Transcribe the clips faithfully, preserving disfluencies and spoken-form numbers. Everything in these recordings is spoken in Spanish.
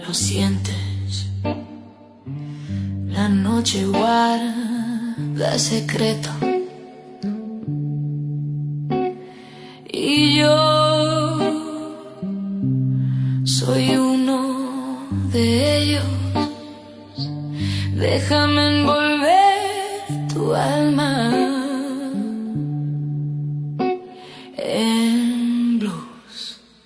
lo sientes. La noche guarda secreto y yo soy uno de ellos. Déjame envolver tu alma en blues.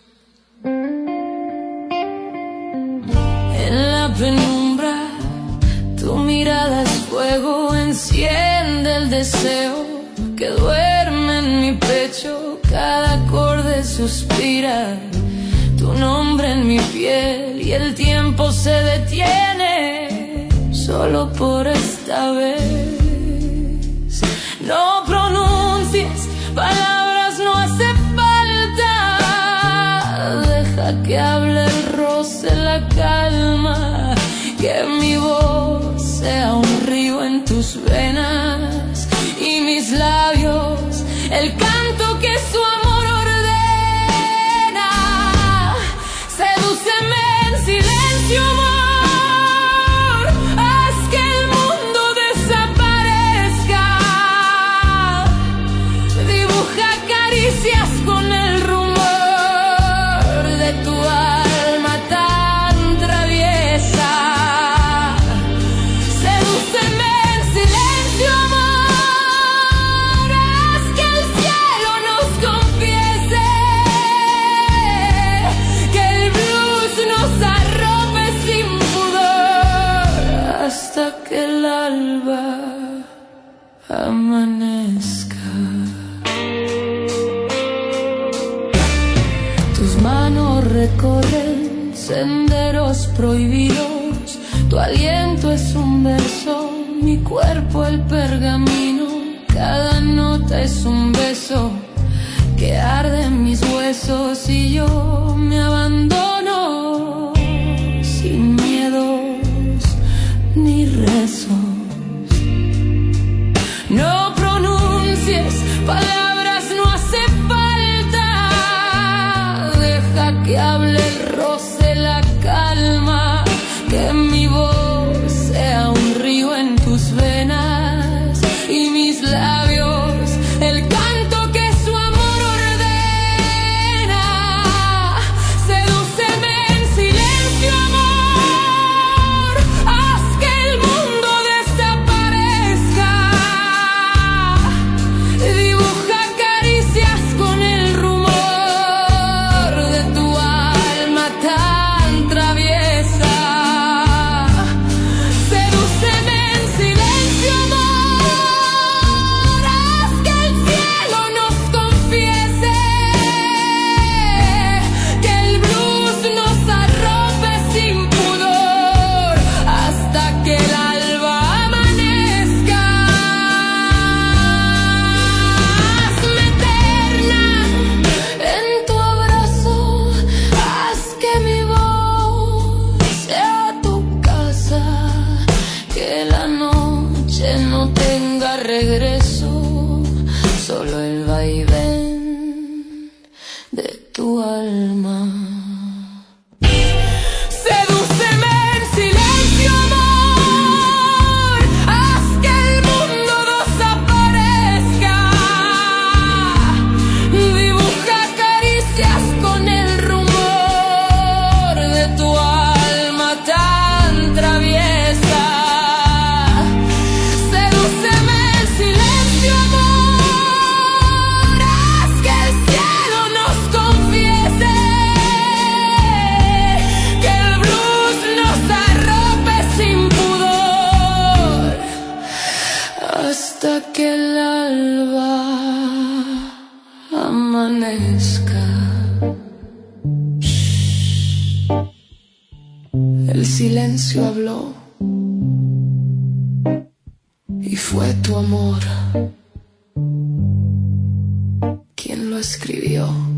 En la penumbra tu mirada es fuego, enciende el deseo que duerme en mi pecho. Cada acorde suspira tu nombre en mi piel y el tiempo se detiene solo por esta vez. No pronuncies palabras, no hace falta. Deja que hable el roce, la calma, que mi voz sea un río en tus venas y mis labios el canto que su amor ordena. Sedúceme en silencio, amor, haz que el mundo desaparezca. Dibuja caricias con el rumor de tu alma tan traviesa. Sedúceme en silencio, amor, haz que el cielo nos confiese, que el blues nos arrope sin pudor hasta que el alba amanezca. Tus manos recorren senderos prohibidos, tu aliento es un verso, mi cuerpo el pergamino, cada nota es un beso que arde en mis huesos y yo me abandono sin miedos ni rezos. No pronuncies palabras, no hace falta. Deja que hable el roce, la calma, que mi voz sea un río en tus venas y mis labios el canto que su amor ordena. Sedúceme en silencio, amor, haz que el mundo desaparezca. Dibuja caricias con el rumor de tu alma tan traviesa. Sedúceme en silencio, amor, haz que el cielo nos confiese, que el blues nos arrope sin pudor hasta que el alba amanezca. Hazme eterna en tu abrazo, haz que mi voz sea tu casa, que la noche no tenga regreso, solo el vaivén de tu alma. Sedúceme en silencio, amor, haz que el mundo desaparezca. Dibuja caricias con el rumor de tu alma tan traviesa. Sedúceme en silencio, amor, haz que el cielo nos confiese, que el blues nos arrope sin pudor hasta que el alba amanezca. El silencio habló y fue tu amor quien lo escribió.